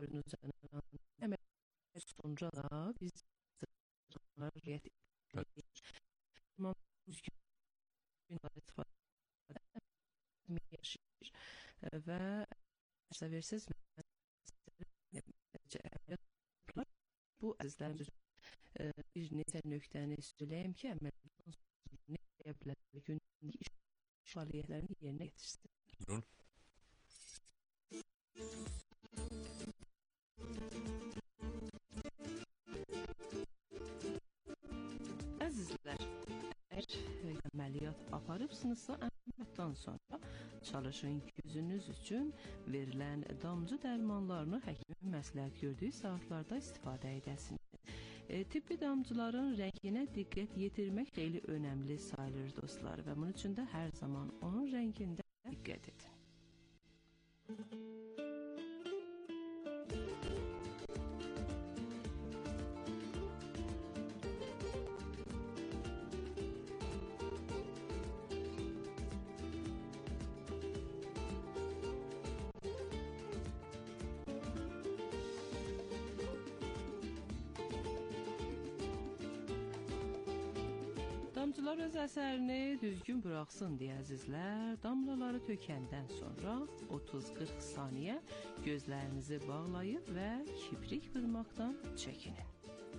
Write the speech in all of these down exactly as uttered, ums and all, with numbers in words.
sözün üzerine hemen sonra da biz riayet yaşayır və seversiz bu əzizlərimiz bir neçə nöqtəni söyləyim ki, əməliyyatdan sonra nə edə bilər, gündəlik iş fəaliyyətlərini yerinə yetirsin. Buyurun. Əzizlər, əgər əməliyyat aparıbsınızsa, əməliyyatdan sonra çalışın ki, özünüz üçün verilən damcı dərmanlarını həkimin məsləhət gördüyü saatlarda istifadə edəsiniz. E, tibbi damcıların rənginə diqqət yetirmək xeyli önəmli sayılır dostlar və bunun üçün də hər zaman onun rəngində diqqət edin. Damcılar öz əsərini düzgün buraxsın deyə əzizlər, damlaları tökəndən sonra otuz qırx saniyə gözlərinizi bağlayıb və kibrik vurmaqdan çəkinin.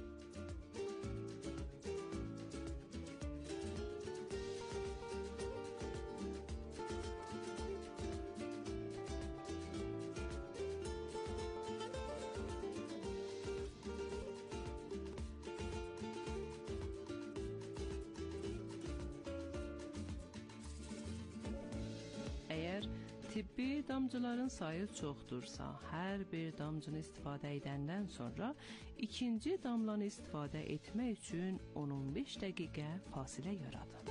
Əgər tibbi damcıların sayı çoxdursa, hər bir damcını istifadə edəndən sonra ikinci damlanı istifadə etmək üçün on on beş dəqiqə fasilə yaradın.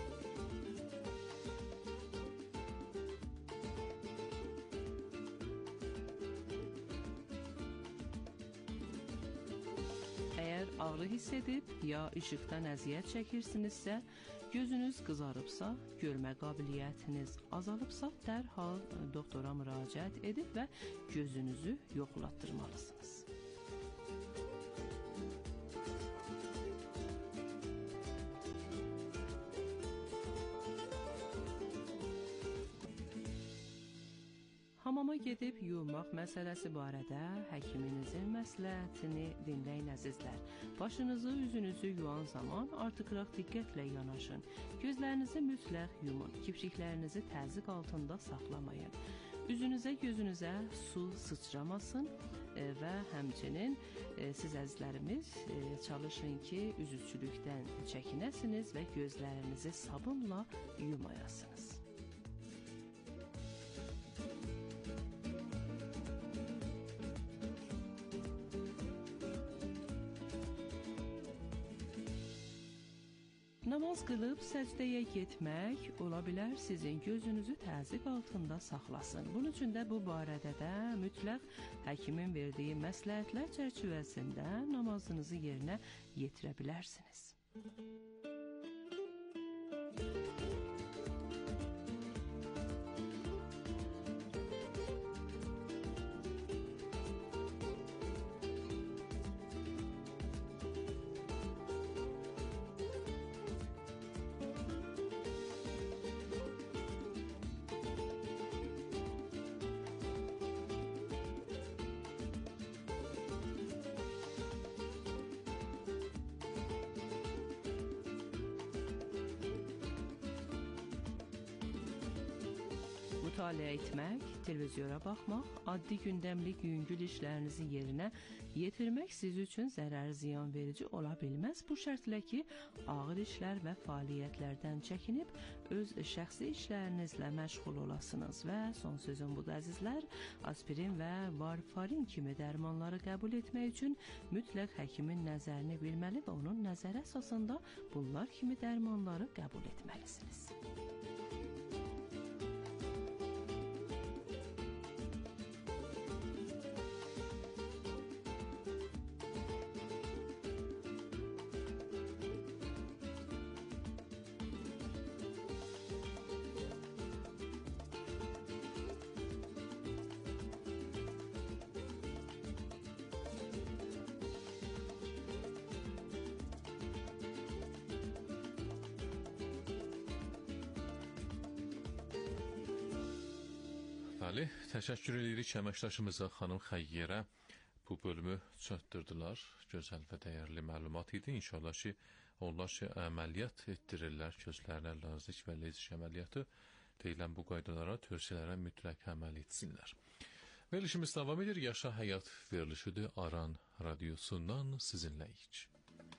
Əgər ağrı hiss edib ya işıqdan əziyyət çəkirsinizsə, gözünüz qızarıbsa, görmə qabiliyyətiniz azalıbsa, dərhal doktora müraciət edib və gözünüzü yoxlatdırmalısınız. Hamama gedib yuyunmaq məsələsi barədə həkiminizin məsləhətini dinləyin əzizlər. Başınızı, üzünüzü yuyan zaman artıqraq diqqətlə yanaşın. Gözlərinizi mütləq yumun. Kipriklərinizi təzyiq altında saxlamayın. Üzünüzə, gözünüzə su sıçramasın və həmçinin siz əzizlərimiz çalışın ki, üzüçülükdən çəkinəsiniz və gözlərinizi sabunla yumayasınız. Namaz qılıb səcdəyə getmək ola bilər sizin gözünüzü təzyiq altında saxlasın. Bunun üçün də bu barədə də mütləq həkimin verdiyi məsləhətlər çərçivəsində namazınızı yerinə yetirə bilərsiniz. Mütaliə etmək, televizyora baxmaq, addi gündəmlik yüngül işlərinizi yerinə yetirmək siz üçün zərər ziyan verici ola bilməz. Bu şərtlə ki, ağır işlər və fəaliyyətlərdən çəkinib, öz şəxsi işlərinizlə məşğul olasınız və son sözüm budur əzizlər, aspirin və varfarin kimi dərmanları qəbul etmək üçün mütləq həkimin nəzərini bilməli və onun nəzəri əsasında bunlar kimi dərmanları qəbul etməlisiniz. Bəli, təşəkkür edirik əməkdaşımıza, xanım Xəyyərə. Bu bölümü çatdırdılar. Gözəl və dəyərli məlumat idi. İnşallah ki, onlar ki, əməliyyat etdirirlər. Gözlərinə lazik və lezik əməliyyatı deyilən bu qaydalara, tövsiyələrə mütləq əməl etsinlər. Verilişimiz davam edir. Yaşa Həyat verilişidir. Aran radiosundan sizinləyik.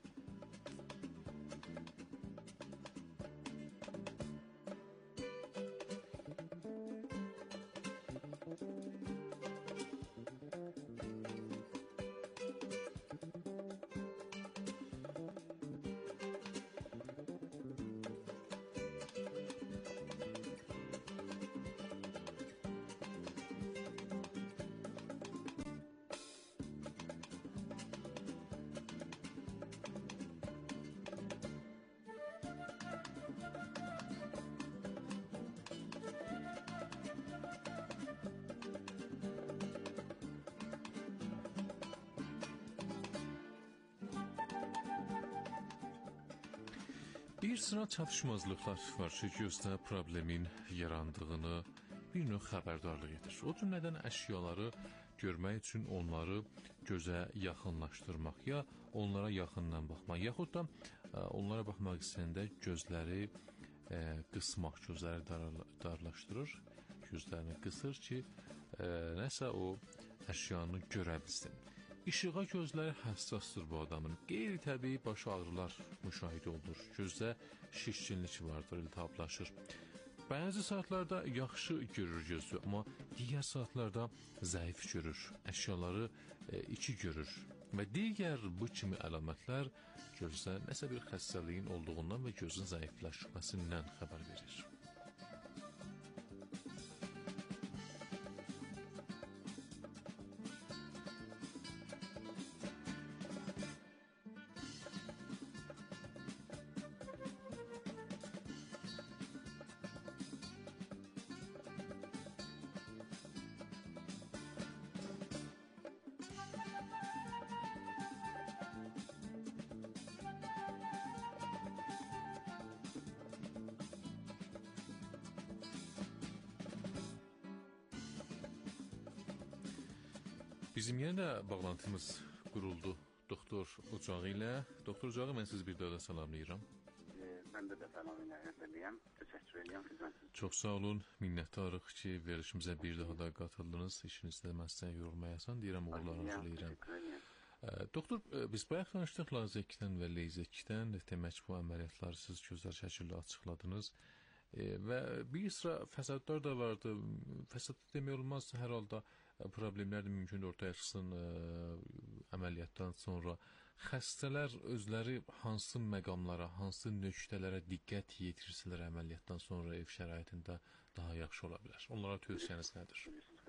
Bir sıra çatışmazlıqlar var ki, gözdə problemin yarandığını bir növ xəbərdarlıq edir. O cümlədən əşyaları görmək üçün onları gözə yaxınlaşdırmaq, ya onlara yaxından baxmaq, yaxud da onlara baxmaq istəyəndə gözləri e, qısmaq, gözləri dar, darlaşdırır, gözlərini qısır ki, e, nəsə o əşyanı görə bilsin. İşığa gözləri həssasdır bu adamın. Qeyri-təbii baş ağrılar müşahidə olunur. Gözdə şişkinlik vardır, iltihablaşır. Bəzi saatlarda yaxşı görür gözü, amma digər saatlarda zəif görür. Əşyaları e, iki görür. Və digər bu kimi əlamətlər gözdə nəsə bir xəstəliyin olduğundan və gözün zəifləşməsindən xəbər verir. Bizim yenə də bağlantımız quruldu doktor Ocağı ilə. Doktor Ocağı, mən sizi bir daha da salamlayıram. Mən də də salamlayıram. Təşəkkür edirəm. Çox sağ olun. Minnətdarıq ki, verilişimizə bir daha da qatıldınız. İşinizdə mən sizə yorulmayasan deyirəm, uğurlar arzulayıram. Doktor, biz bayaq danışdıq lazikdən və leyzəkdən. Demək bu əməliyyatları siz gözəl şəkildə açıqladınız. E, və bir sıra fəsadlar da vardı. Fəsad demək olmaz, hər halda problemlər də mümkün ortaya çıxsın e, əməliyyatdan sonra. Xəstələr özləri hansı məqamlara, hansı nöqtələrə diqqət yetirsələr əməliyyatdan sonra ev şəraitində daha yaxşı ola bilər? Onlara tövsiyəniz nədir?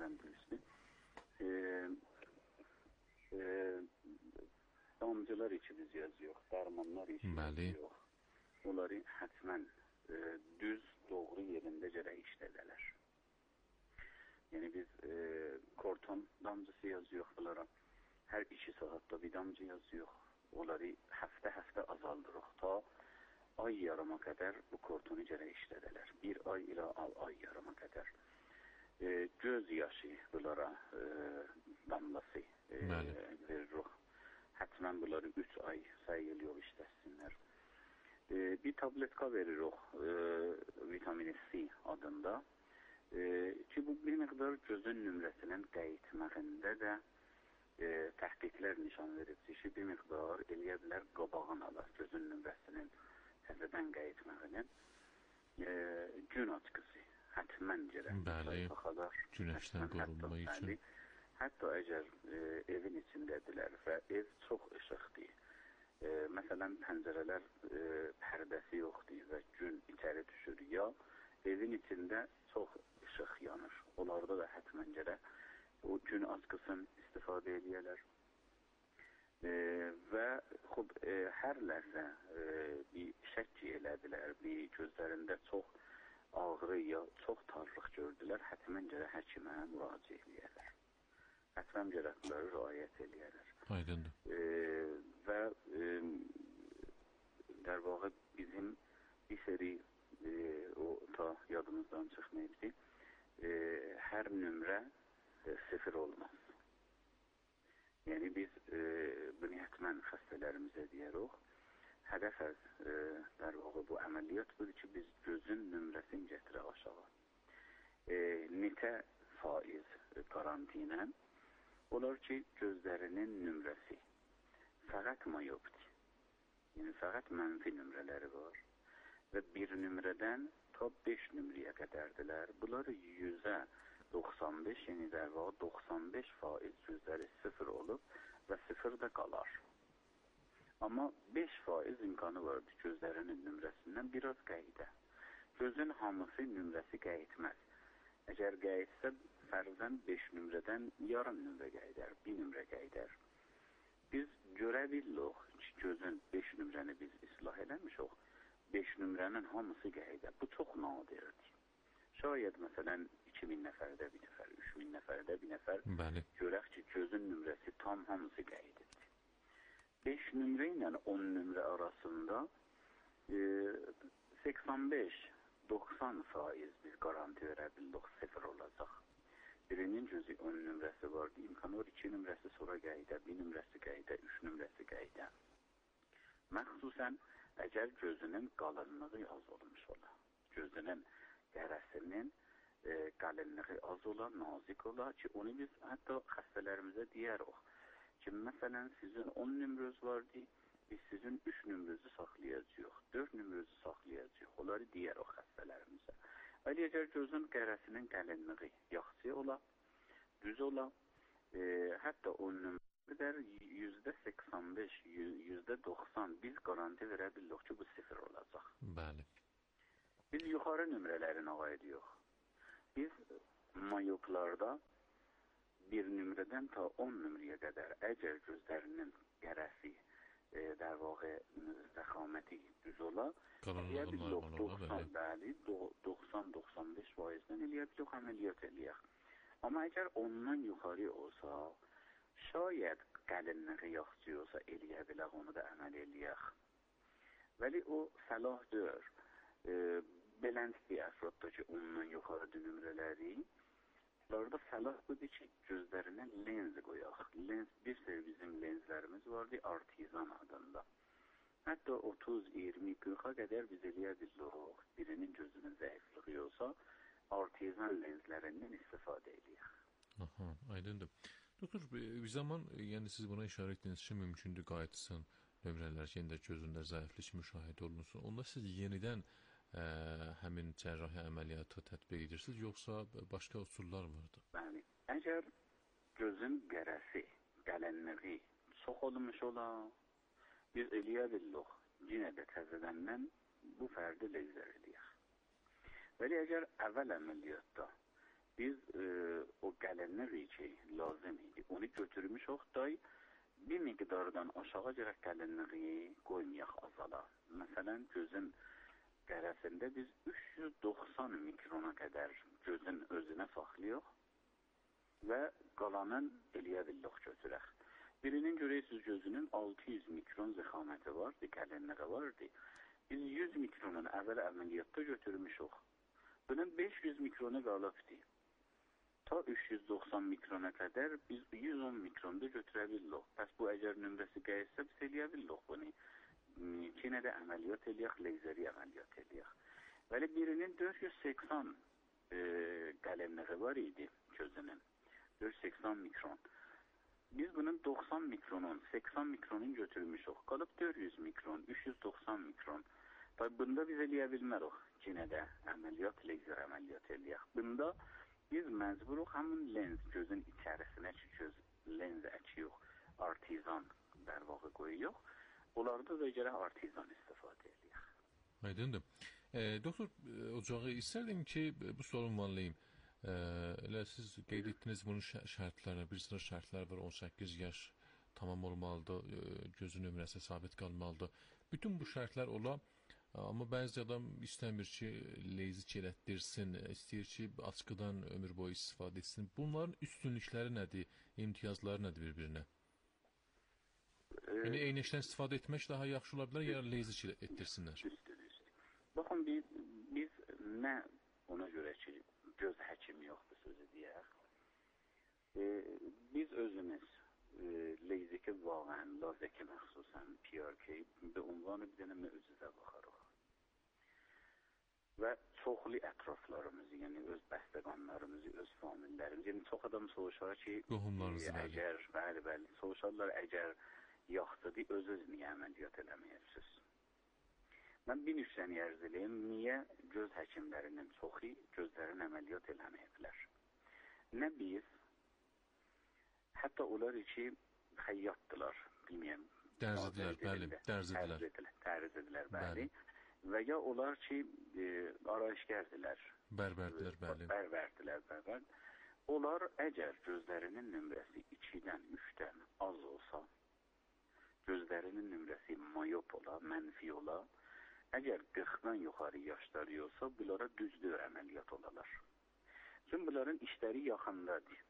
Damcılar içimiz yazıyor, dərmanlar içimiz yox. Onları hətmən e, düz, doğru yerində gərək işlədələr. Yəni biz e, korton damcısı yazıyor bunlara. Hər iki saatda bir damcı yazıyor. Onları həftə-həftə azaldırıq. Ta ay yarıma qədər bu kortonu gərək işlədələr. Bir ay ilə ay yarıma qədər. E, göz yaşı bunlara e, damlası e, veririk. Hətmən bunları üç ay sayılıyor işləsinlər. E, bir tabletka veririk e, vitamin C adında. E, ki bu bir miqdar gözün nümrəsinin qayıtmağında da e, təhqiqlər nişan verib ki, bir miqdar eləyə bilər qabağın alır gözün nümrəsinin təzədən qayıtmağının. E, gün açqısı hətmən gərək. Bəli, günəşdən qorunma üçün. Hətta əgər e, evin içindədirlər və ev çox işıqdır, e, məsələn pəncərələr e, pərdəsi yoxdur və gün içəri düşür, ya evin içində çox işıq yanır. Onlarda da hətmən gərək o gün açqısını istifadə edəyələr. E, və xub, e, hər ləhzə e, bir şək elədilər, bir gözlərində çox ağrı ya çox tarlıq gördülər, hətmən gərək həkimə müraciət edəyələr. Hətmən gərəkləri riayət edəyələr. Aydındır. E, və e, der vaxtı bizim bir seri e, o ta yadımızdan çıxmayıbdır. e, hər nömrə e, sıfır olmaz. Yəni biz e, bunu həttəmən xəstələrimizə deyirik. Hədəf əz e, dər vaxtı bu əməliyyat budur ki, biz gözün nömrəsini gətirək aşağı. E, netə faiz qarantinə olar ki, gözlərinin nömrəsi fəqət mayopdir. Yəni fəqət mənfi nömrələri var və bir nömrədən ta beş nömrəyə qədərdilər. Bunları yüzə doxsan beş, yəni dər vaxtı doxsan beş faiz gözləri sıfır olub və sıfırda qalar. Amma beş faiz imkanı vardı gözlərinin nömrəsindən biraz qəydə. Gözün hamısı nömrəsi qəyitməz. Əgər qəyitsə, fərzən beş nömrədən yarım nömrə qeydər, bir nömrə qeydər. Biz görə bilirik ki, gözün beş nömrəni biz islah eləmişik, beş nömrənin hamısı qeydə. Bu çox nadirdir. Şayət məsələn iki min nəfərdə bir nəfər, üç min nəfərdə bir nəfər Bəli. Görək ki, gözün nömrəsi tam hamısı qeydidir. beş nömrə ilə on nömrə arasında e, səksən beş doxsan faiz biz garanti verə bildik, sıfır olacaq. Birinin gözü on nömrəsi vardı, imkanı var iki nömrəsi sonra qeydə, bir nömrəsi qeydə, üç nömrəsi qeydə. Məxsusən, əgər gözünün qalınlığı az olmuş ola, gözünün qərəsinin e, qalınlığı az ola, nazik ola ki, onu biz hətta xəstələrimizə deyirik ki, məsələn, sizin on nömrəz vardı, biz sizin üç nömrəzi saxlayacaq, dörd nömrəzi saxlayacaq, onları deyirik xəstələrimizə. Əli, əgər gözün qərəsinin qalınlığı yaxşı ola, düz ola, e, hətta on nömrələr yüzdə səksən beş, yüzdə doxsan biz garanti verə bildik ki, bu sıfır olacaq. Bəli. Biz yuxarı nömrələrin ağa ediyoruz. Biz mayoplarda bir nömrədən ta on nömrəyə qədər əgər gözlərinin qərəsi e, dər vaxı zəxaməti düz ola, eləyə bilirik doxsan, bəli, doxsan doxsan beş faizdən eləyə bilirik, əməliyyat eləyək. Amma əgər ondan yuxarı olsa, şayət qalınlığı yaxşı olsa eləyə bilək, onu da əməl eləyək. Vəli o fəlahdır. E, beləndi əfradda ki, ondan yuxarı nömrələri Onlarda fəlah budur ki, gözlərinə lens qoyaq. Lens, bir sürü bizim lenslərimiz vardı, artizan adında. Hətta otuz, iyirmi, qırxa qədər biz eləyə bilirik. Birinin gözünün zəifliği olsa, artizan lenslərindən istifadə eləyək. Aha, aydındır. Doktor, bir zaman, yəni siz buna işarə etdiniz ki, mümkündür qayıtsın nömrələr, yenə də gözündə zəiflik müşahidə olunsun. Onda siz yenidən Ə, həmin cərrahi əməliyyatı tətbiq edirsiniz, yoxsa başqa usullar vardır? Bəli, əgər gözün qərəsi, qalınlığı çox olmuş ola, biz eləyə bilirik, yenə də təzədəndən bu fərdi leyzer eləyək. Vəli əgər əvvəl əməliyyatda biz e, o qalınlığı ki, lazım idi, onu götürmüşük da bir miqdardan aşağı gərək qalınlığı qoymayaq azala. Məsələn, gözün qərəsində biz üç yüz doxsan mikrona qədər gözün özünə saxlayıq və qalanın eləyə bildik götürək. Birinin görəyirsiniz gözünün altı yüz mikron zəxaməti vardı, qalınlığı vardı. Biz yüz mikronun əvvəl əməliyyatda götürmüşük. Bunun beş yüz mikronu qalıbdı. Ta üç yüz doxsan mikrona qədər biz yüz on mikronda götürə bildik. Bəs bu əgər nömrəsi qəyirsə biz eləyə bildik bunu. Yenə də əməliyyat eləyək, leyzeri əməliyyat eləyək. Vəli birinin dörd yüz səksən e, qalınlığı var idi gözünün. dörd yüz səksən mikron. Biz bunun doxsan mikronun, səksən mikronun götürmüşük. Qalıb dörd yüz mikron, üç yüz doxsan mikron. Tabi bunda biz eləyə bilmərik. Yenə də əməliyyat, leyzer əməliyyat eləyək. Bunda biz məcburuq həmin lens gözün içərisinə ki, göz lens əkiyox, artizan dərvağı qoyuyox. Onlarda da gərək artizan istifadə eləyək. Aydındır. E, doktor, ocağı istərdim ki, bu sualı ünvanlayayım. E, elə siz qeyd etdiniz bunun şərtlərə, bir sıra şərtlər var, on səkkiz yaş tamam olmalıdır, e, gözün nömrəsi sabit qalmalıdır. Bütün bu şərtlər ola, amma bəzi adam istəmir ki, leyzik elətdirsin, istəyir ki, açqıdan ömür boyu istifadə etsin. Bunların üstünlükləri nədir, imtiyazları nədir bir-birinə? Yəni eynəkdən istifadə etmək daha yaxşı ola bilər, ya leyzik etdirsinlər? Düzdür, düzdür. Baxın, biz, biz nə ona görə ki, göz həkimi yoxdur sözü deyək. E, biz özümüz e, Leyziki vağən, Lazeki məxsusən P R K və ünvanı bir dənə möcüzə baxarıq. Və çoxlu ətraflarımızı, yəni öz bəstəqanlarımızı, öz famillərimizi, yəni çox adam soruşar ki, qohumlarınızı, e, əgər, bəli, bəli, soruşarlar, əgər yaxşıdır, öz-öz niyə əməliyyat eləməyəsiniz? Mən bir nüçəni ərz edeyim, niyə göz həkimlərinin çoxu gözlərin əməliyyat eləməyiblər? Nə biz, hətta onlar ki, xəyyatdılar, bilməyəm. Dərzidilər, bəli, dərzidilər. Tərz edilər, bəli. Və ya onlar ki, e, arayışgərdilər. Bərbərdilər, bəli. Bərbərdilər, bərbər. Onlar əgər gözlərinin nömrəsi ikidən, üçdən az olsa, gözlərinin nömrəsi mayop ola, mənfi ola, əgər qırxdan yuxarı yaşları olsa, bunlara düzdür əməliyyat olalar. Çünki bunların işləri yaxındadır.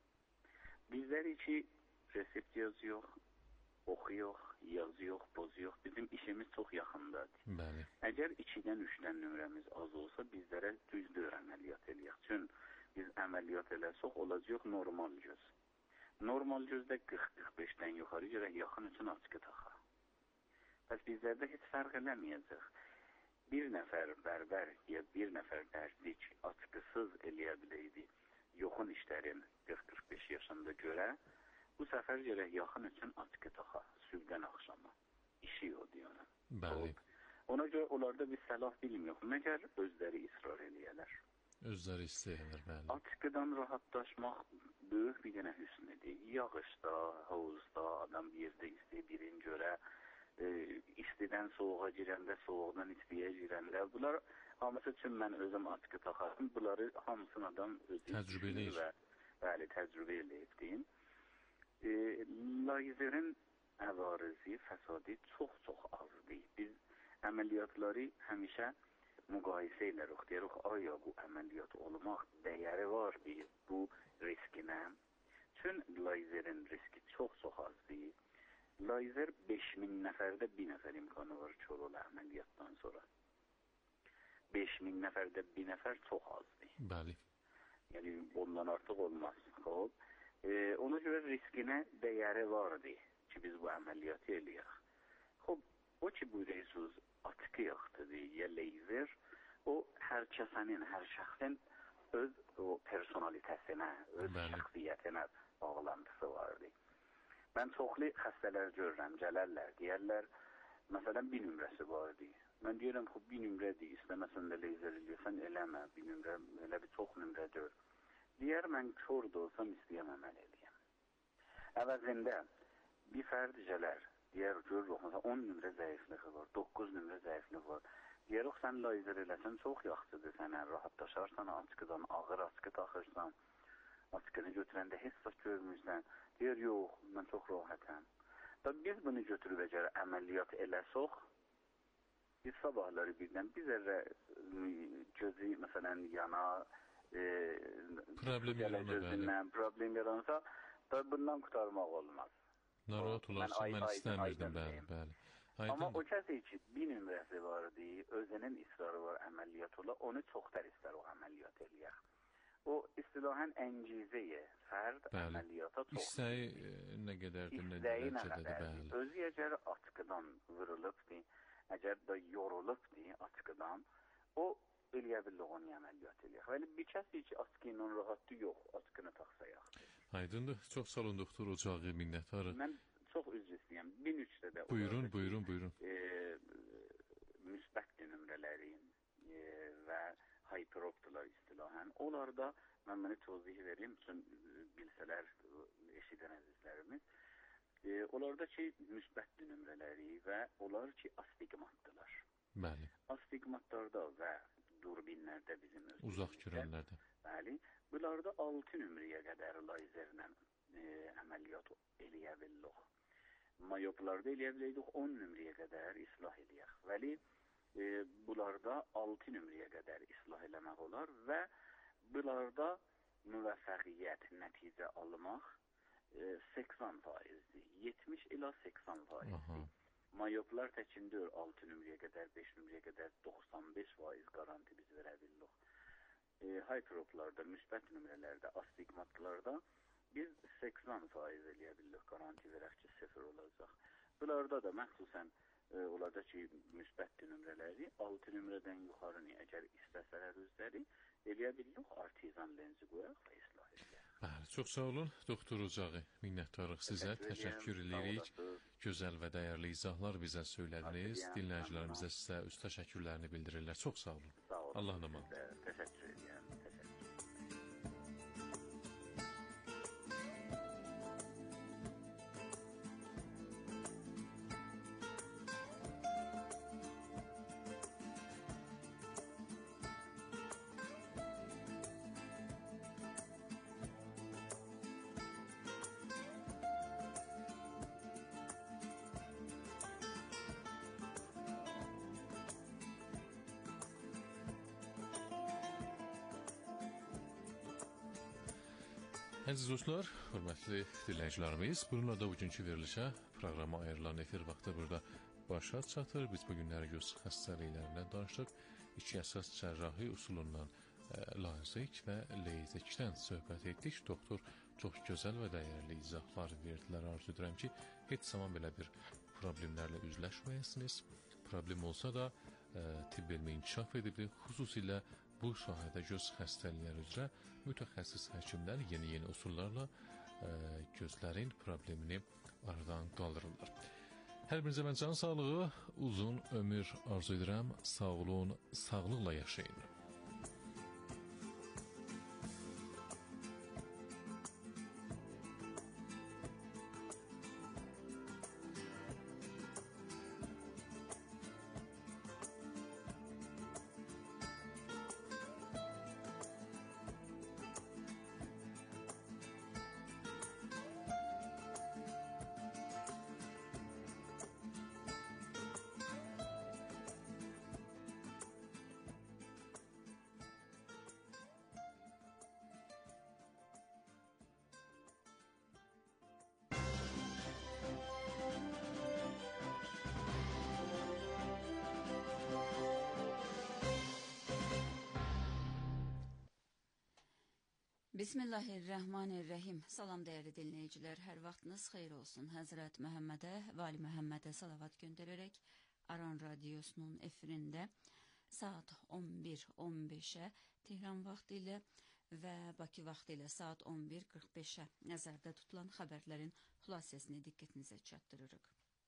Bizlər ki, resept yazı yox, oxu yox, yazı yox, bozu yox. Bizim işimiz çox yaxındadır. Bəli. Əgər ikidən üçdən nömrəmiz az olsa, bizlərə düzdür əməliyyat eləyək. Çünki biz əməliyyat eləsək, olacaq normal göz. Normal gözdə qırx qırx beşdən yuxarı görə yaxın üçün açıqı taxa. Bəs bizlərdə heç fərq eləməyəcək. Bir nəfər bərbər ya bir nəfər dərzik açıqısız eləyə biləydi yoxun işlərin qırx qırx beş yaşında görə, bu səfər gərək yaxın üçün açıqı taxa, sübdən axşama. İşi o deyənə. Bəli. Ona görə onlarda bir səlah bilim yox, məgər özləri israr eləyələr. Özləri istəyirlər, bəli. Açıqıdan rahatlaşmaq böyük bir dənə hüsnüdür. Yağışda, havuzda, adam bir yerdə istəyir, birin görə, e, istidən soğuğa girəndə, soğuqdan istiyə girəndə, bunlar hamısı üçün mən özüm açıqı taxarım. Bunları hamısını adam özü təcrübə eləyir. Və, bəli, təcrübə eləyib deyim. E, lazerin əvarizi, fəsadi çox-çox azdır. Biz əməliyyatları həmişə müqayisə elərik, deyirik, aya bu əməliyyat olmaq dəyəri var bir bu riskinə. Çünki lazerin riski çox-çox azdır. Lazer beş min nəfərdə bir nəfər imkanı var kör ola əməliyyatdan sonra. beş min nəfərdə bir nəfər çox azdır. Bəli. Yəni ondan artıq olmaz. Xoş. E, ona görə riskinə dəyəri vardır ki, biz bu əməliyyatı eləyək. Xoş, o ki, bu reysuz açıqı yaxtıdır, ya lazer, o hər kəsənin, hər şəxsin öz o personalitəsinə, öz Bəli. şəxsiyyətinə bağlantısı vardır. Mən çoxlu xəstələr görürəm, gələrlər, deyərlər, məsələn, bir nömrəsi vardır. Mən deyirəm, ki, bir nömrədir, istəməsən də lazer eləyirsən, eləmə, bir nömrə, elə bir çox nömrədir. Deyər, mən kör də olsam istəyəm əməl eləyəm. Əvəzində bir fərd gələr, deyər, görürük, məsələn, on nömrə zəifliyi var, doqquz nömrə zəifliyi var. Deyərik, sən lazer eləsən çox yaxşıdır sənə, rahatlaşarsan, açıqıdan ağır açıqı taxırsan, açıqını götürəndə heç vaxt görmürsən. Deyər, yox, mən çox rahatəm. Da biz bunu götürüb əgər əməliyyat eləsək, biz sabahları birdən biz əvvə gözü, məsələn, yana, e, problem yaranır, problem yaranırsa, da bundan qutarmaq olmaz. Narahat olarsa, mən istəmirdim, bəli, bəli. Amma o kəs ki, bir nömrəsi vardı, özünün israrı var əməliyyat ola, onu çoxlar istər o əməliyyat eləyək. O istilahən əngizəyə, fərd bəli. Əməliyyata çox. İstəyi e, nə qədərdir, nə dərəcədədir, dərəcədədir, bəli. Özü əgər açıqıdan vurulubdur, əgər da yorulubdur açıqıdan, o eləyə bilək onu əməliyyat eləyək. Vəli bir kəs ki, açıqı ilə rahatdır, yox, açıqını taxsayaq. Aydındır, çox sağ olun, doktor Ocağı, minnətdarıq. Mən çox üzr istəyəm, bin üçdə də buyurun, buyurun, buyurun. E, müsbət nömrələri e, və hyperoptular istilahən. Onlarda mən mənə tozih verim, üçün bilsələr eşidən əzizlərimiz. E, onlarda ki, müsbət nömrələri və onlar ki, astigmatdılar. Bəli. Astigmatlarda və durbinlərdə bizim özümüzdə. Uzaq görənlərdə. Bəli. Bunlarda altı nömrəyə qədər lazerlə e, əməliyyat eləyə bilirik. Mayoplarda eləyə biləydik on nömrəyə qədər islah eləyək. Vəli e, bunlarda altı nömrəyə qədər islah eləmək olar və bunlarda müvəffəqiyyət, nəticə almaq e, səksən faizdir. yetmiş ila səksən faizdir. Mayoplar təkində altı nömrəyə qədər, beş nömrəyə qədər doxsan beş faiz garanti biz verə bilirik. e, high troplarda, müsbət nömrələrdə, astigmatlarda biz səksən faiz eləyə bilirik, garanti verək ki, sıfır olacaq. Bunlarda da məxsusən e, olacaq ki, müsbət nömrələri altı nömrədən yuxarı əgər istəsələr özləri eləyə bilirik, artizan lenzi qoyaq və islah edək. Bəli, çox sağ olun, doktor Ocağı. Minnətdarıq sizə, təşəkkür edirik. Gözəl və dəyərli izahlar bizə söylədiniz. Dinləyicilərimizə sizə öz təşəkkürlərini bildirirlər. Çox sağ olun. Sağ olun. Allah'a emanet. Təşəkkür edirəm. Təşəkkür. Əziz dostlar, hörmətli dinləyicilərimiz, bununla da bugünkü verilişə proqrama ayrılan efir vaxtı burada başa çatır. Biz bu günləri göz xəstəliklərindən danışdıq. İki əsas cərrahi üsulundan e, lazik və leyzikdən söhbət etdik. Doktor çox gözəl və dəyərli izahlar verdilər. Arzu edirəm ki, heç zaman belə bir problemlərlə üzləşməyəsiniz. Problem olsa da e, tibb elmi inkişaf edibdir. Xüsusilə bu sahədə göz xəstəlikləri üzrə mütəxəssis həkimlər yeni-yeni usullarla e, gözlərin problemini aradan qaldırırlar. Hər birinizə mən can sağlığı, uzun ömür arzu edirəm. Sağ olun, sağlıqla yaşayın. Bismillahirrahmanirrahim. Salam dəyərli dinləyicilər, hər vaxtınız xeyir olsun. Həzrət Məhəmmədə, Vali Məhəmmədə salavat göndərərək Aran Radiosunun efirində saat on bir on beşə Tehran vaxtı ilə və Bakı vaxtı ilə saat on bir qırx beşə nəzərdə tutulan xəbərlərin xülasəsini diqqətinizə çatdırırıq.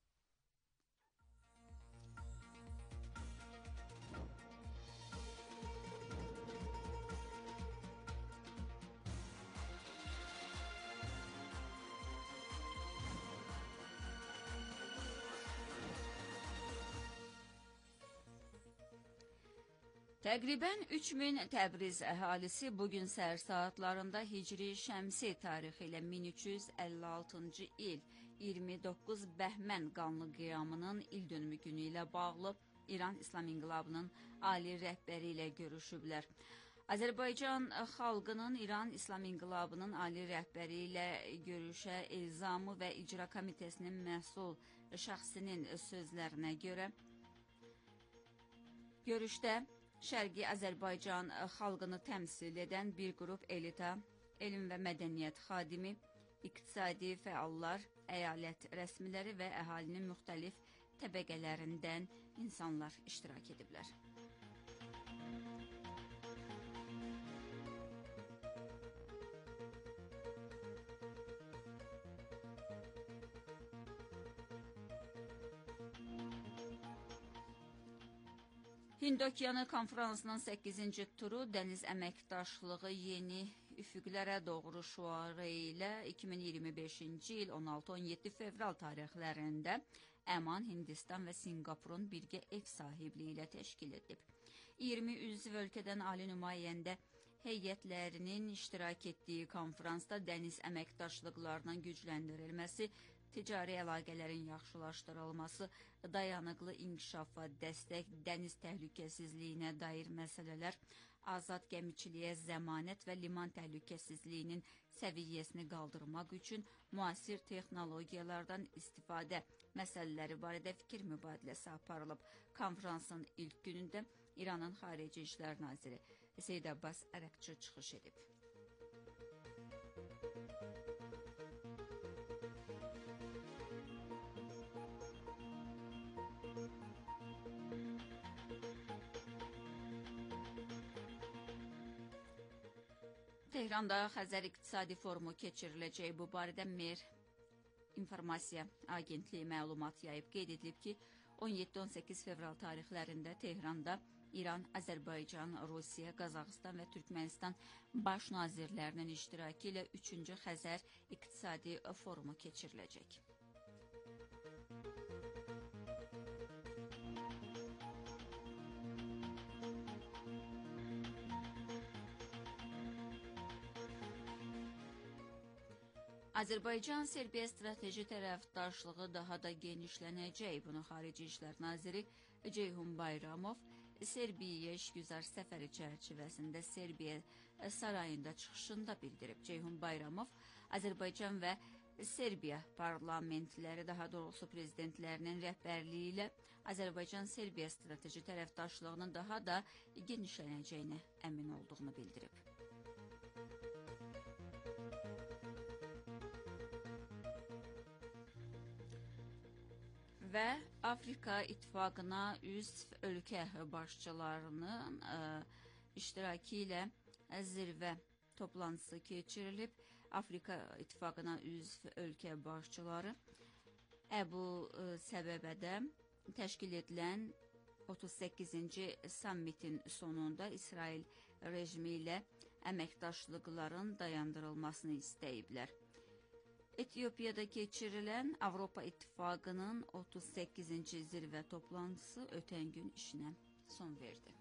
Təqribən üç min Təbriz əhalisi bugün səhər saatlarında Hicri Şəmsi tarixi ilə min üç yüz əlli altıncı il iyirmi doqquz Bəhmən qanlı qiyamının il dönümü günü ilə bağlı İran İslam İnqilabının ali rəhbəri ilə görüşüblər. Azərbaycan xalqının İran İslam İnqilabının ali rəhbəri ilə görüşə elzamı və icra komitəsinin məsul şəxsinin sözlərinə görə görüşdə Şərqi Azərbaycan xalqını təmsil edən bir qrup elita, elm və mədəniyyət xadimi, iqtisadi fəallar, əyalət rəsmiləri və əhalinin müxtəlif təbəqələrindən insanlar iştirak ediblər. Hind-Okeanı konferansının səkkizinci turu dəniz əməkdaşlığı yeni üfüqlərə doğru şüarı ilə iki min iyirmi beşinci il on altı on yeddi fevral tarixlərində Əman, Hindistan və Singapurun birgə ev sahibliyi ilə təşkil edilib. iyirmi üzv ölkədən ali nümayəndə heyətlərinin iştirak etdiyi konferansda dəniz əməkdaşlıqlarının gücləndirilməsi, ticari əlaqələrin yaxşılaşdırılması, dayanıqlı inkişafa dəstək, dəniz təhlükəsizliyinə dair məsələlər, azad gəmiçiliyə zəmanət və liman təhlükəsizliyinin səviyyəsini qaldırmaq üçün müasir texnologiyalardan istifadə məsələləri barədə fikir mübadiləsi aparılıb. Konferansın ilk günündə İranın Xarici İşlər Naziri Seyid Abbas Ərəqçi çıxış edib. Tehranda Xəzər İqtisadi Forumu keçiriləcək. Bu barədə Mer İnformasiya Agentliyi məlumat yayıb. Qeyd edilib ki, on yeddi on səkkiz fevral tarixlərində Tehranda İran, Azərbaycan, Rusiya, Qazaxıstan və Türkmənistan baş nazirlərinin iştirakı ilə üçüncü Xəzər İqtisadi Forumu keçiriləcək. Azərbaycan-Serbiya strateji tərəfdaşlığı daha da genişlənəcək. Bunu Xarici İşlər Naziri Ceyhun Bayramov Serbiyaya işgüzar səfəri çərçivəsində Serbiya sarayında çıxışında bildirib. Ceyhun Bayramov Azərbaycan və Serbiya parlamentləri, daha doğrusu prezidentlərinin rəhbərliyi ilə Azərbaycan-Serbiya strateji tərəfdaşlığının daha da genişlənəcəyini əmin olduğunu bildirib. Və Afrika İttifaqına üzv ölkə başçılarının ə, iştirakı ilə zirvə toplantısı keçirilib. Afrika İttifaqına üzv ölkə başçıları Əbu Səbəbədə təşkil edilən otuz səkkizinci sammitin sonunda İsrail rejimi ilə əməkdaşlıqların dayandırılmasını istəyiblər. Etiopiyada keçirilən Avropa İttifaqının otuz səkkizinci zirvə toplantısı ötən gün işinə son verdi.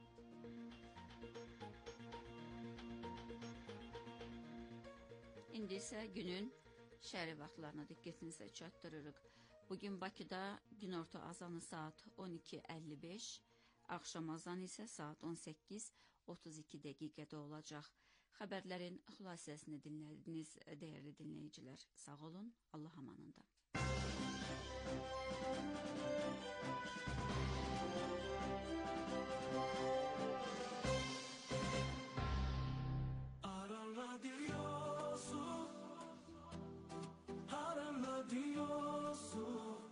İndi isə günün şəhəri vaxtlarına diqqətinizə çatdırırıq. Bugün Bakıda günorta azanı saat on iki əlli beş, axşam azanı isə saat on səkkiz otuz iki dəqiqədə olacaq. Xəbərlərin xülasəsini dinlədiniz, dəyərli dinləyicilər. Sağ olun, Allah amanında. Aran radyosu, Aran radyosu,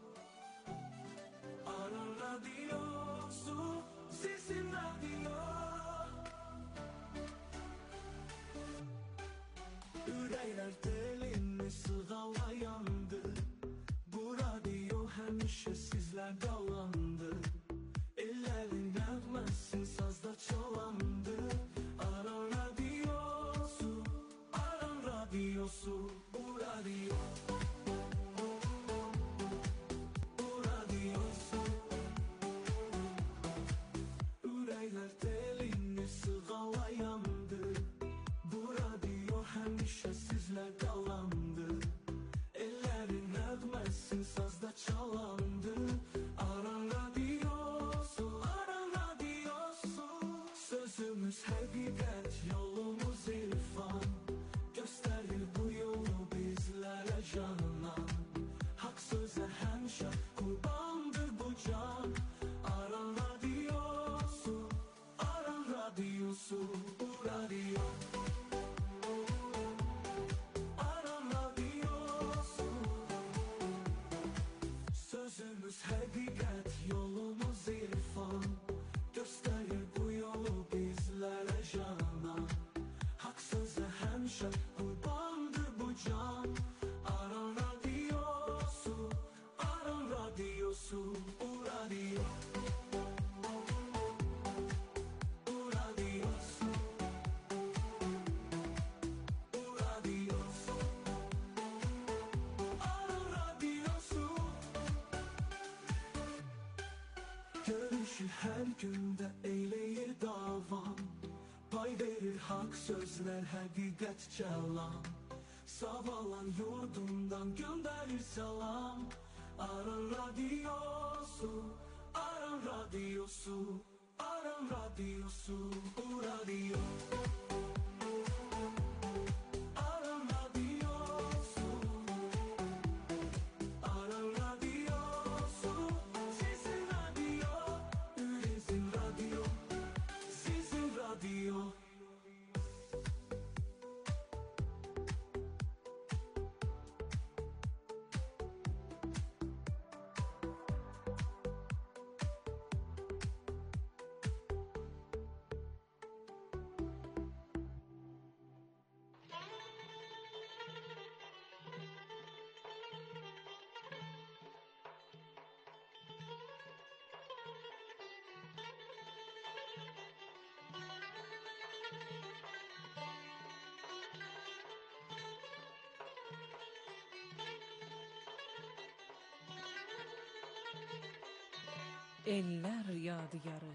Aran radyosu, sizin radyo. Ürəklər telini sığalayandı, bu radyo həmişə sizlərdə olandı. Ellərin nəğməsin sazda çalandı. Aran radyosu, Aran radyosu, bu radyo. Bu radyosu. Ürəklər telini sığalayandı, bu radyo həmişə sizlərdə olandı. Ellərin nəğməsin sazda çalandı. Aran radyosu, Aran radyosu. Sözümüz həqiqət, yolumuz irfan. Göstərir bu yolu bizlərə canan. Haqq sözə həmişə qurbandır bu can. Aran radyosu, Aran radyosu, bu radyo. Sözümüz həqiqət, yolumuz irfan. Göstərir bu yolu bizlərə canan. Haqq sözə həmişə qurbandır bu can. Aran radyosu, Aran radyosu, bu radyo. Bu radyosu, bu radyosu, Aran radyosu. Görüşü hər gündə eyləyir davam. Pay verir haqq sözlər, həqiqət cəlan. Savalan yurdundan göndərir salam. Aran radyosu, Aran radyosu, Aran radyosu, bu radyo. Aran radyosu, Aran radyosu, sizin radyo, ülkezin radyo. Ellər yadigarı.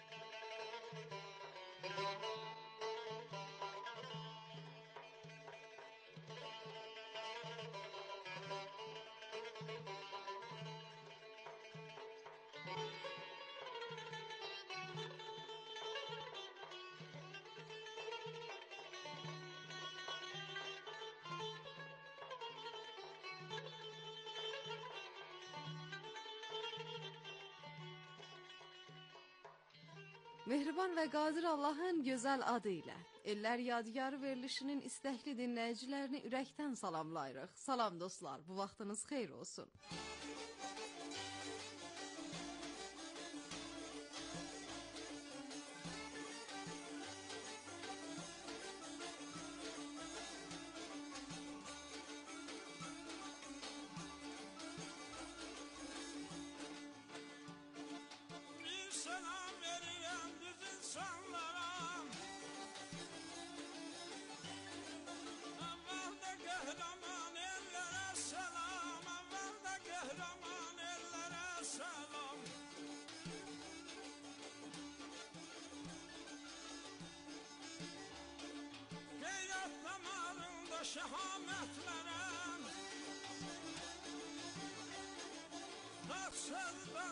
Mehriban və Qadir Allahın gözəl adı ilə Ellər Yadigarı verilişinin istəkli dinləyicilərini ürəkdən salamlayırıq. Salam dostlar, bu vaxtınız xeyir olsun. Şehamet veren Tatsızdan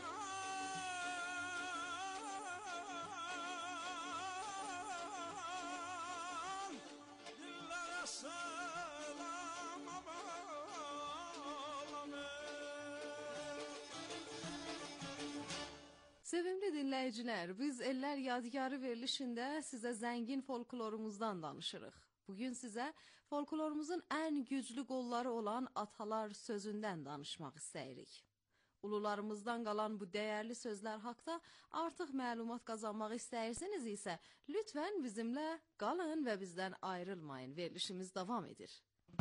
şenan Dillere selam abalım. Sevimli dinləyicilər, biz Ellər Yadigarı verilişində sizə zəngin folklorumuzdan danışırıq. Bugün sizə folklorumuzun ən güclü qolları olan atalar sözündən danışmaq istəyirik. Ulularımızdan qalan bu dəyərli sözlər haqda artıq məlumat qazanmaq istəyirsiniz isə lütfən bizimlə qalın və bizdən ayrılmayın. Verilişimiz davam edir.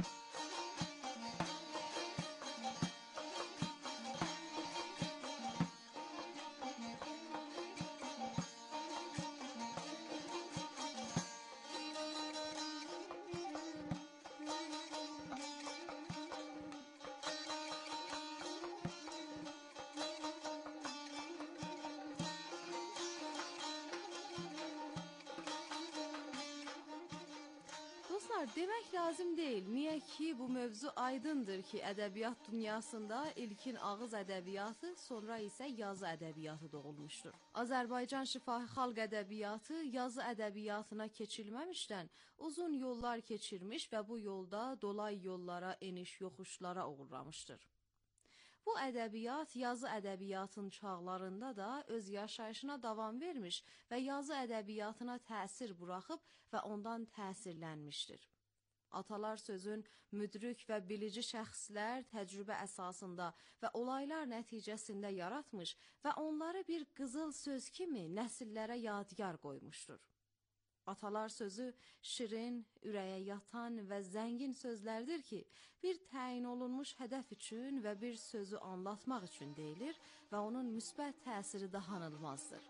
Demək lazım deyil, niyə ki bu mövzu aydındır ki, ədəbiyyat dünyasında ilkin ağız ədəbiyyatı, sonra isə yazı ədəbiyyatı doğulmuşdur. Azərbaycan şifahi xalq ədəbiyyatı yazı ədəbiyyatına keçilməmişdən uzun yollar keçirmiş və bu yolda dolay yollara, eniş yoxuşlara uğurlamışdır. Bu ədəbiyyat yazı ədəbiyyatın çağlarında da öz yaşayışına davam vermiş və yazı ədəbiyyatına təsir buraxıb və ondan təsirlənmişdir. Atalar sözün müdrik və bilici şəxslər təcrübə əsasında və olaylar nəticəsində yaratmış və onları bir qızıl söz kimi nəsillərə yadigar qoymuşdur. Atalar sözü şirin, ürəyə yatan və zəngin sözlərdir ki, bir təyin olunmuş hədəf üçün və bir sözü anlatmaq üçün deyilir və onun müsbət təsiri dayanılmazdır.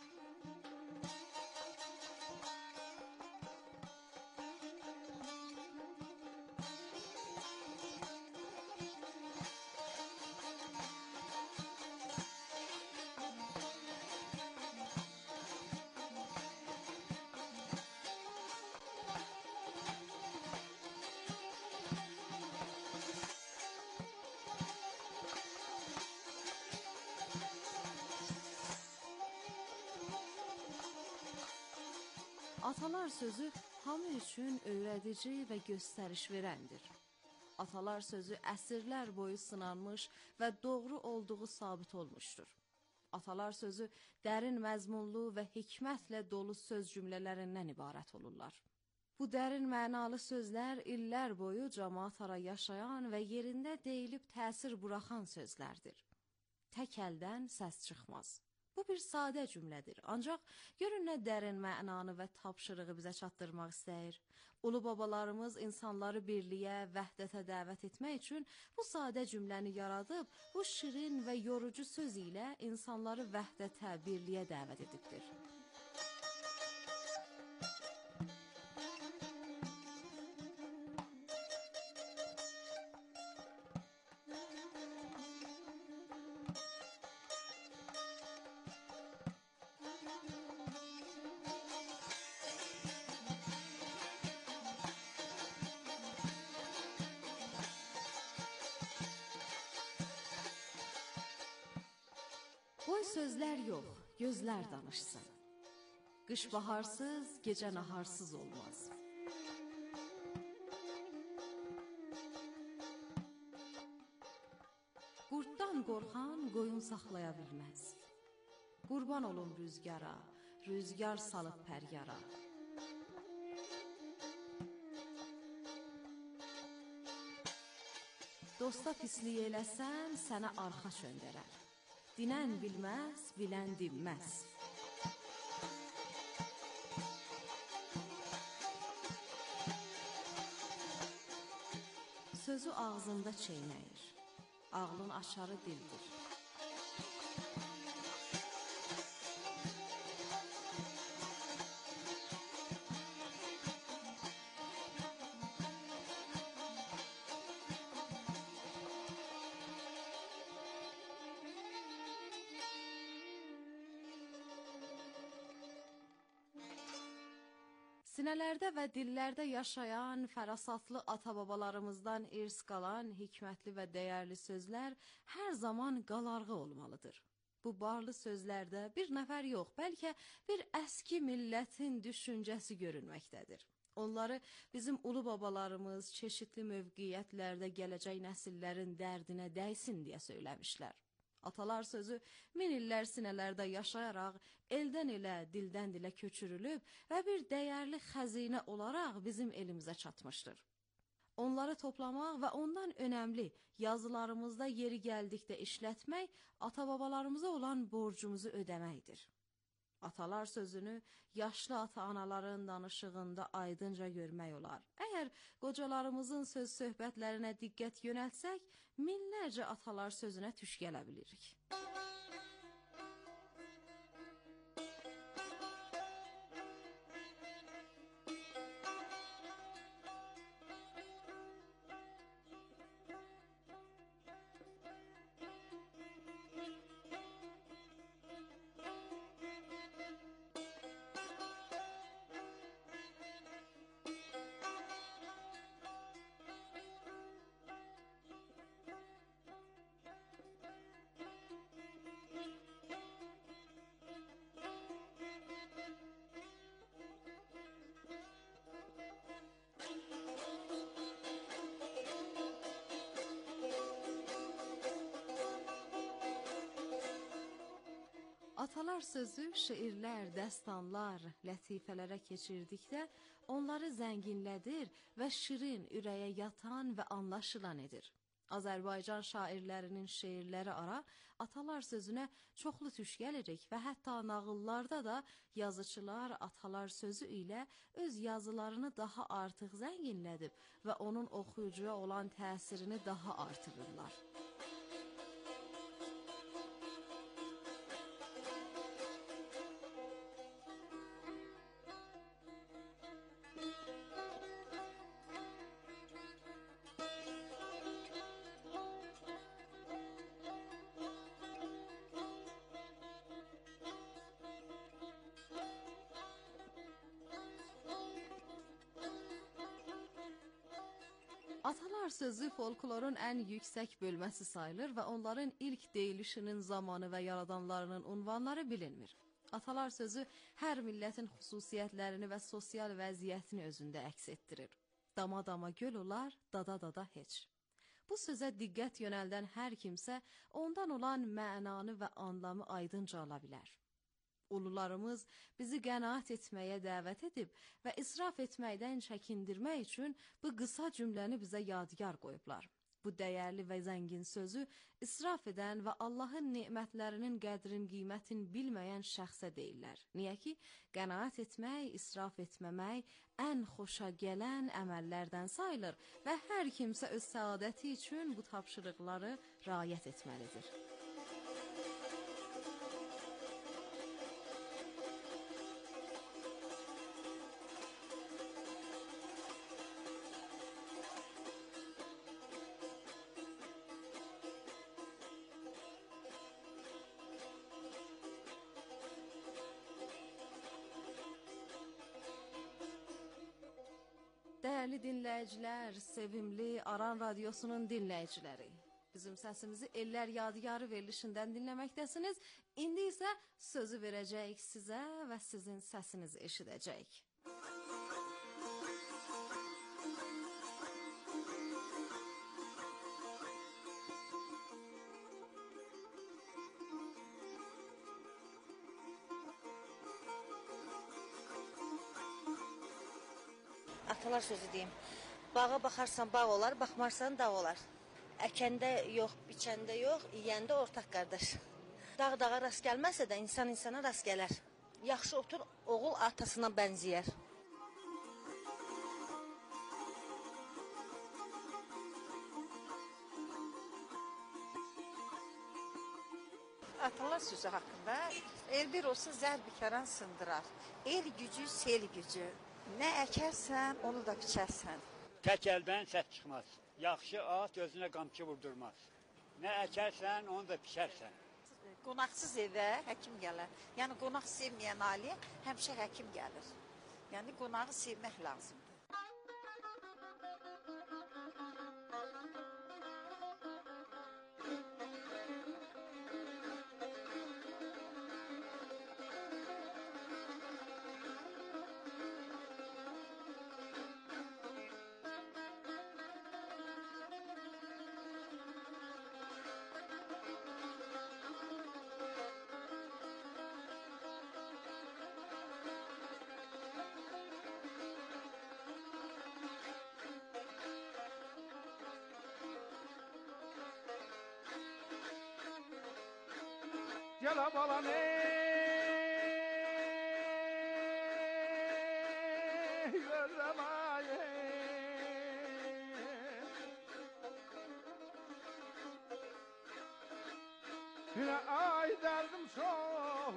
Atalar sözü hamı üçün öyrədici və göstəriş verəndir. Atalar sözü əsrlər boyu sınanmış və doğru olduğu sabit olmuşdur. Atalar sözü dərin məzmunlu və hikmətlə dolu söz cümlələrindən ibarət olurlar. Bu dərin mənalı sözlər illər boyu cəmaət ara yaşayan və yerində deyilib təsir buraxan sözlərdir. Tək əldən səs çıxmaz. Bu bir sadə cümlədir, ancaq görün nə dərin mənanı və tapşırığı bizə çatdırmaq istəyir. Ulu babalarımız insanları birliyə, vəhdətə dəvət etmək üçün bu sadə cümləni yaradıb, bu şirin və yorucu söz ilə insanları vəhdətə, birliyə dəvət edibdir. Qoy sözlər yox, gözlər danışsın. Qış baharsız, gecə naharsız olmaz. Qurddan qorxan qoyun saxlaya bilməz. Qurban olun rüzgara, rüzgar salıb pəryara. Dosta pislik eləsən, sənə arxa çöndərər. Dinən bilməz, bilən dinməz. Sözü ağzında çeynəyir. Ağlın aşarı dildir. Sinələrdə və dillərdə yaşayan, fərasatlı ata-babalarımızdan irs qalan hikmətli və dəyərli sözlər hər zaman qalarğı olmalıdır. Bu barlı sözlərdə bir nəfər yox, bəlkə bir əski millətin düşüncəsi görünməkdədir. Onları bizim ulu babalarımız çeşitli mövqiyyətlərdə gələcək nəsillərin dərdinə dəysin deyə söyləmişlər. Atalar sözü min illər sinələrdə yaşayaraq, eldən elə, dildən dilə köçürülüb və bir dəyərli xəzinə olaraq bizim elimizə çatmışdır. Onları toplamaq və ondan önəmli yazılarımızda yeri gəldikdə işlətmək, ata-babalarımıza olan borcumuzu ödəməkdir. Atalar sözünü yaşlı ata-anaların danışığında aydınca görmək olar. Əgər qocalarımızın söz söhbətlərinə diqqət yönəltsək, minlərcə atalar sözünə tuş gələ bilirik. Atalar sözü şeirlər, dəstanlar, lətifələrə keçirdikdə onları zənginlədir və şirin, ürəyə yatan və anlaşılan edir. Azərbaycan şairlərinin şeirləri ara atalar sözünə çoxlu tuş gəlirik və hətta nağıllarda da yazıçılar atalar sözü ilə öz yazılarını daha artıq zənginlədib və onun oxuyucuya olan təsirini daha artırırlar. Atalar sözü folklorun ən yüksək bölməsi sayılır və onların ilk deyilişinin zamanı və yaradanlarının unvanları bilinmir. Atalar sözü hər millətin xüsusiyyətlərini və sosial vəziyyətini özündə əks etdirir. Dama-dama göl olar, dada-dada heç. Bu sözə diqqət yönəldən hər kimsə ondan olan mənanı və anlamı aydınca ala bilər. Ulularımız bizi qənaət etməyə dəvət edib və israf etməkdən çəkindirmək üçün bu qısa cümləni bizə yadigar qoyublar. Bu dəyərli və zəngin sözü israf edən və Allahın nemətlərinin qədrin, qiymətin bilməyən şəxsə deyirlər. Niyə ki, qənaət etmək, israf etməmək ən xoşa gələn əməllərdən sayılır və hər kimsə öz səadəti üçün bu tapşırıqları riayət etməlidir. Dəyərli dinləyicilər, sevimli Aran Radiosunun dinləyiciləri, bizim səsimizi Ellər Yadigarı verilişindən dinləməkdəsiniz. İndi isə sözü verəcəyik sizə və sizin səsinizi eşidəcəyik. Atalar sözü deyim. Bağa baxarsan bağ olar, baxmarsan dağ olar. Əkəndə yox, biçəndə yox, yeyəndə ortaq qardaş. Dağ dağa rast gəlməsə də insan insana rast gələr. Yaxşı otur, oğul atasına bənzəyər. Atalar sözü haqqında el bir olsa zər bikaran sındırar. El gücü, sel gücü. Nə əkərsən, onu da biçərsən. Tək əldən səs çıxmaz. Yaxşı at özünə qamçı vurdurmaz. Nə əkərsən, onu da biçərsən. Qonaqsız evə həkim gələr. Yəni qonaq sevməyən ailə həmişə həkim gəlir. Yəni qonağı sevmək lazımdır. Gel abalan ey gözlem ay yine ay derdim çok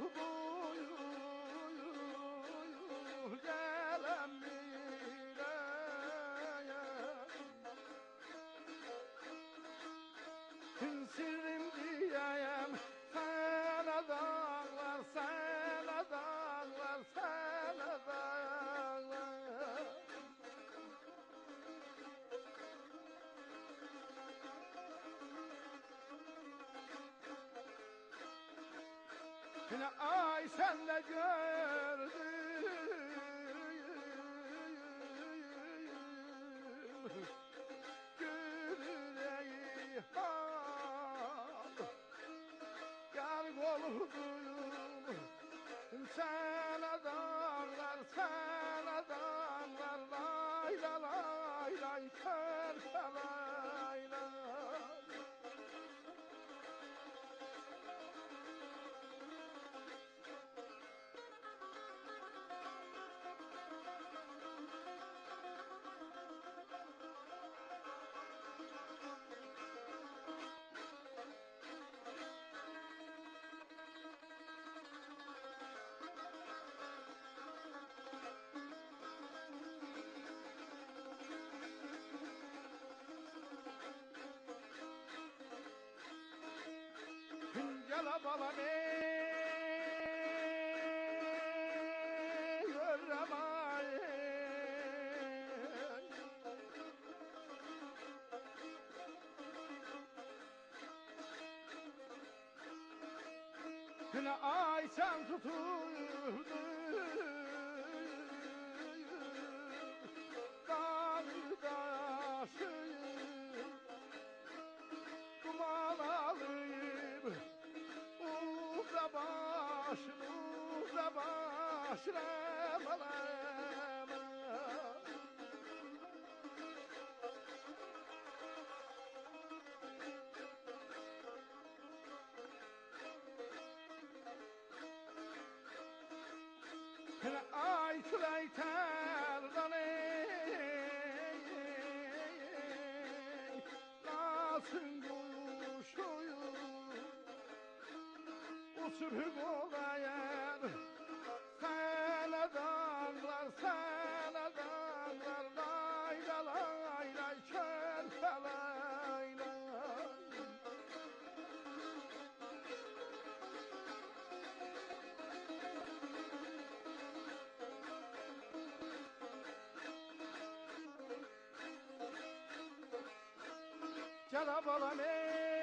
buyur gelen bile sirrim diyeyim sana dağlar, sana dağlar, sana dağlar. Yine ay sen de gördün, görüleyi hal. Oldum sana dağlar, sana dağlar, lay la lay lay kör lay lay. Gel abalan ey görem ay yine ay sen tutuldu dağ daşı duman alayım Uza başım, uza başım, ay küley terdan nasıl kuşuyum uçurup olayım sana dağlar, sana dağlar lay la lay lay kör lay lay. Gel abalam ey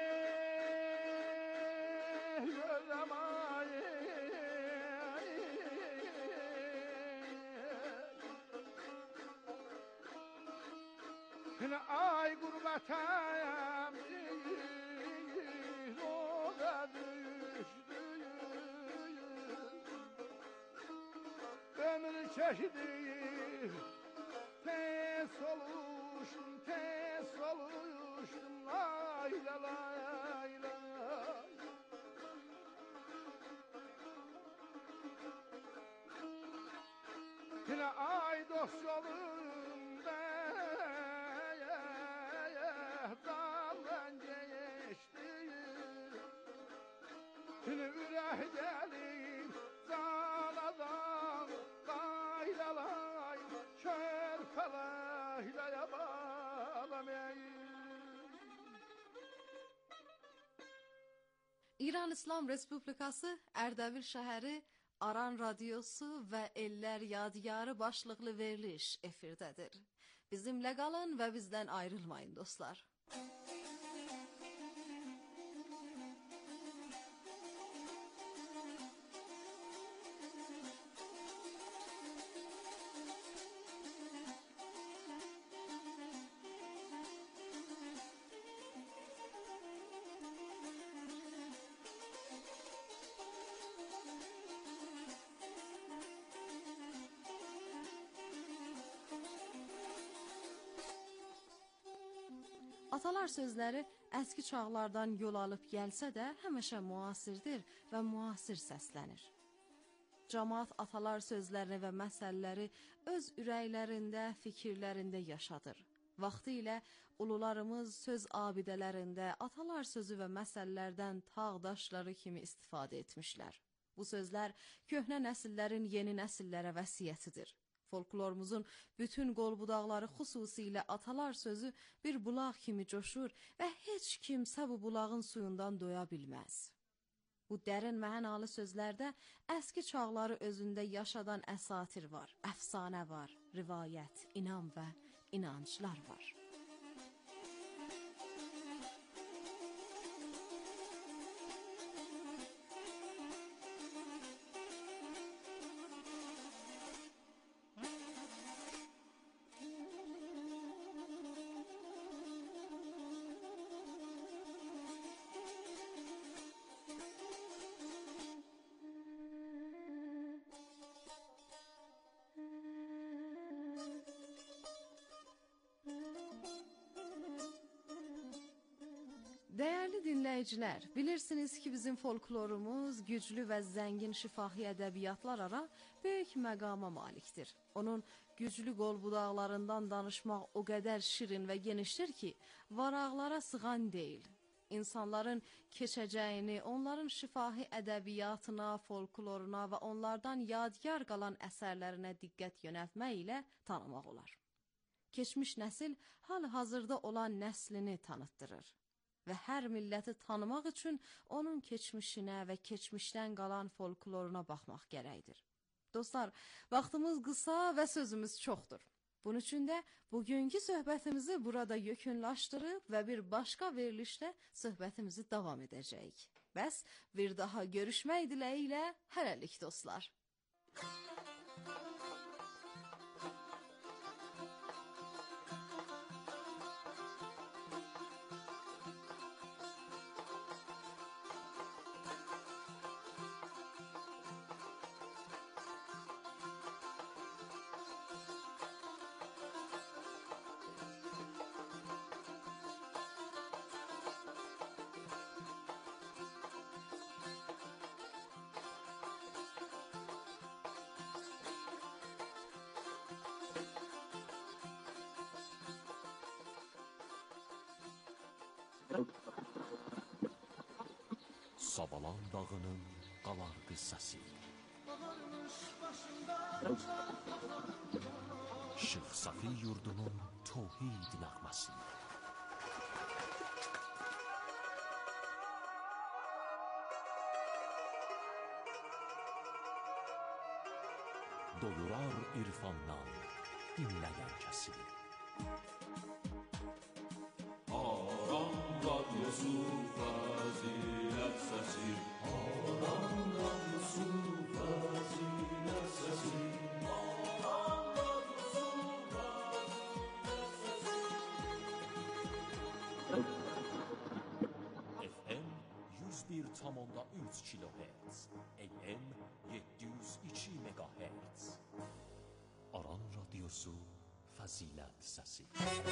Yine ay gurbetayım değil, o da düştü. Ömür çeşidi tez soluştum, tez soluştum. Lay la lay lay. Yine ay dost yolunda daldan geçti. Yine ürək gelip zaladan laylalay körpelaylaya bağlamayın. İran İslam Respublikası Ərdəbil şəhəri Aran Radiosu və Ellər Yadigarı başlıqlı veriliş efirdədir. Bizimlə qalın və bizdən ayrılmayın dostlar. Atalar sözləri əski çağlardan yol alıb gəlsə də həmişə müasirdir və müasir səslənir. Cəmaət atalar sözlərini və məsəlləri öz ürəklərində, fikirlərində yaşadır. Vaxtı ilə ulularımız söz abidələrində atalar sözü və məsəllərdən tağ daşları kimi istifadə etmişlər. Bu sözlər köhnə nəsillərin yeni nəsillərə vəsiyyətidir. Folklorumuzun bütün qol-budaqları xüsusilə atalar sözü bir bulaq kimi coşur və heç kimsə bu bulağın suyundan doya bilməz. Bu dərin mənalı sözlərdə əski çağları özündə yaşadan əsatir var, əfsanə var, rivayət, inam və inanclar var. Değerli dinləyicilər, bilirsiniz ki, bizim folklorumuz güclü və zəngin şifahi ədəbiyyatlar ara böyük məqama malikdir. Onun güclü qol-budaqlarından danışmaq o qədər şirin və genişdir ki, varaqlara sığan deyil. İnsanların keçəcəyini, onların şifahi ədəbiyyatına, folkloruna və onlardan yadigar qalan əsərlərinə diqqət yönəltmək ilə tanımaq olar. Keçmiş nəsil hal-hazırda olan nəslini tanıtdırır. Və hər milləti tanımaq üçün onun keçmişinə və keçmişdən qalan folkloruna baxmaq gərəkdir. Dostlar, vaxtımız qısa və sözümüz çoxdur. Bunun üçün də bugünkü söhbətimizi burada yekunlaşdırıb və bir başqa verilişdə söhbətimizi davam edəcəyik. Bəs bir daha görüşmək diləyilə hələlik dostlar. Sabalan dağının qalardı səsi, Şeyx Safi yurdunun tövhid nəğməsi. Doyurar irfandan dinləyən kəsi. Aran radyosu fazilet sesi, Aran radyosu fazilet sesi, Aran radyosu fazilet sesi, tam onda üç kilohertz, A M yeddi yüz iki megahertz. Aran radyosu Fəzilət səsi.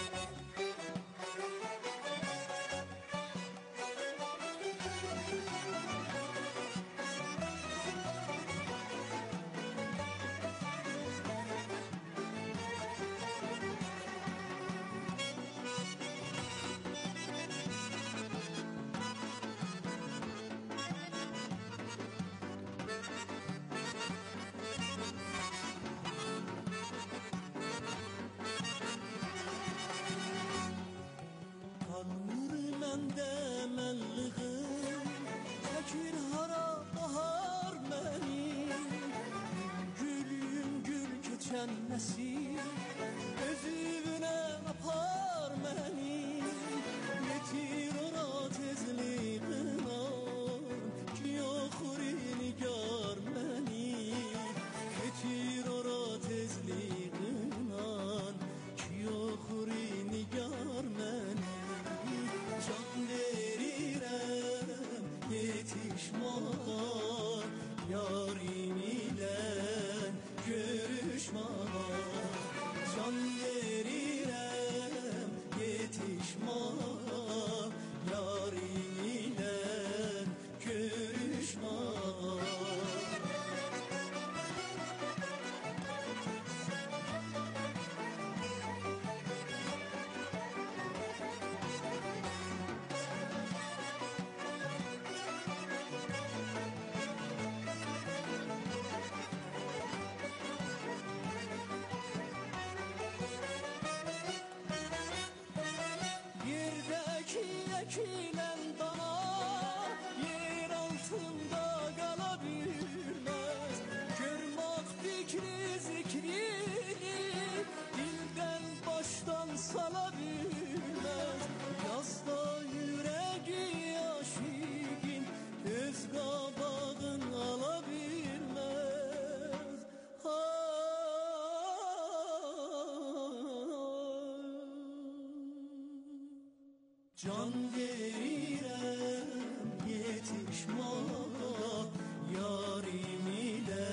Can verirəm yetişmağa, yarim ilə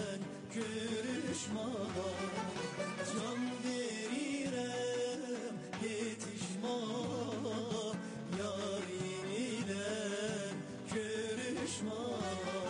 görüşmağa. Can verirəm yetişmağa, yarim ilə görüşmağa.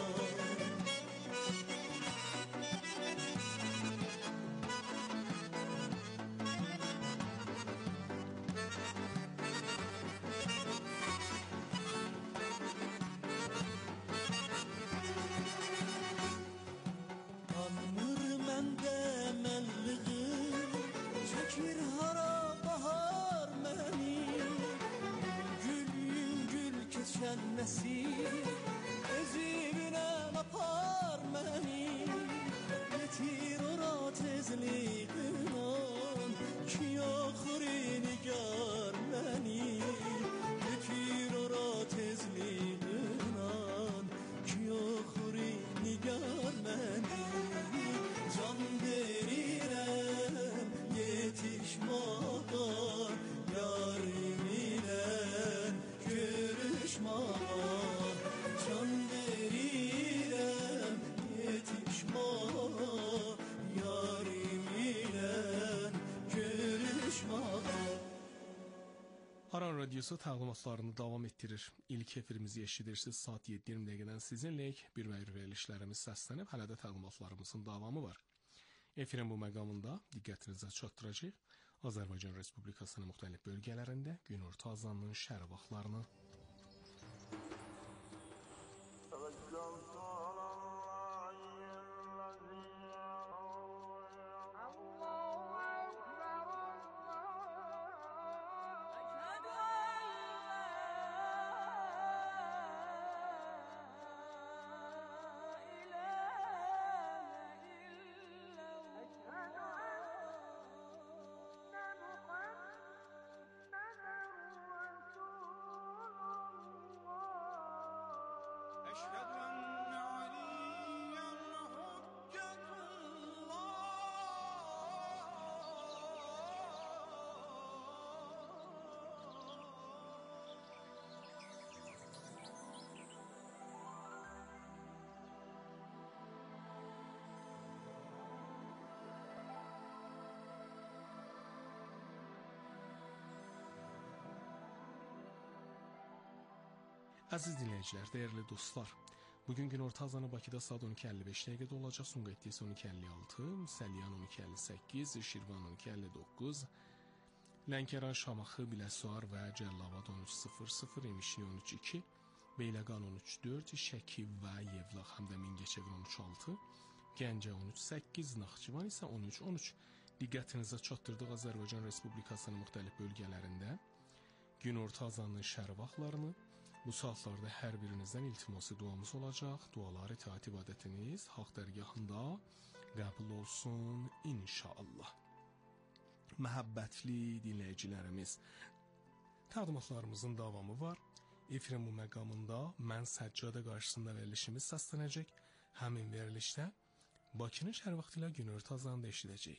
Nəsil özübünə apar məni, yetir ora tezliğindən ki axırı nigar məni, yetir ora tezliğindən ki axırı nigar məni. Can verirəm yetişmağa, yarim ilə görüşmağa. Can verirəm yetişmağa, yarim ilə görüşmağa. Aran Radyosu təqdimatlarını davam etdirir. İlk efirimizi eşidirsiniz. Saat yeddi iyirmi dəqiqədən sizinləyik. Bir və verilişlərimiz səslənib, hələ də təqdimatlarımızın davamı var. Efirin bu məqamında diqqətinizə çatdıracağıq Azərbaycan Respublikasının müxtəlif bölgələrində günorta azanlığın şəhər vaxtlarını. محمد رسول Əziz dinləyicilər, dəyərli dostlar, bugün günorta azanı Bakıda saat on iki əlli beş dəqiqədə olacaq, Sumqayıtda on iki əlli altı, Səlyan on iki əlli səkkiz, Şirvan on iki əlli doqquz, Lənkəran, Şamaxı, Biləsuvar və Cəlilabad on üç sıfır sıfır, İmişli on üç iki, Beyləqan on üç dörd, Şəki və Yevlax həm də Mingəçevir on üç altı, Gəncə on üç səkkiz, Naxçıvan isə on üç on üç. Diqqətinizə çatdırdıq Azərbaycan Respublikasının müxtəlif bölgələrində günorta azanının şərq vaxtlarını. Bu saatlarda hər birinizdən iltimasi duamız olacaq. Dualar itaat ibadətiniz haqq dərgahında qəbul olsun inşallah. Məhəbbətli dinləyicilərimiz, təqdimatlarımızın davamı var. Efirin bu məqamında mən səccadə qarşısında verilişimiz səslənəcək. Həmin verilişdə Bakının şərq vaxtı ilə günorta azanında eşidəcəyik.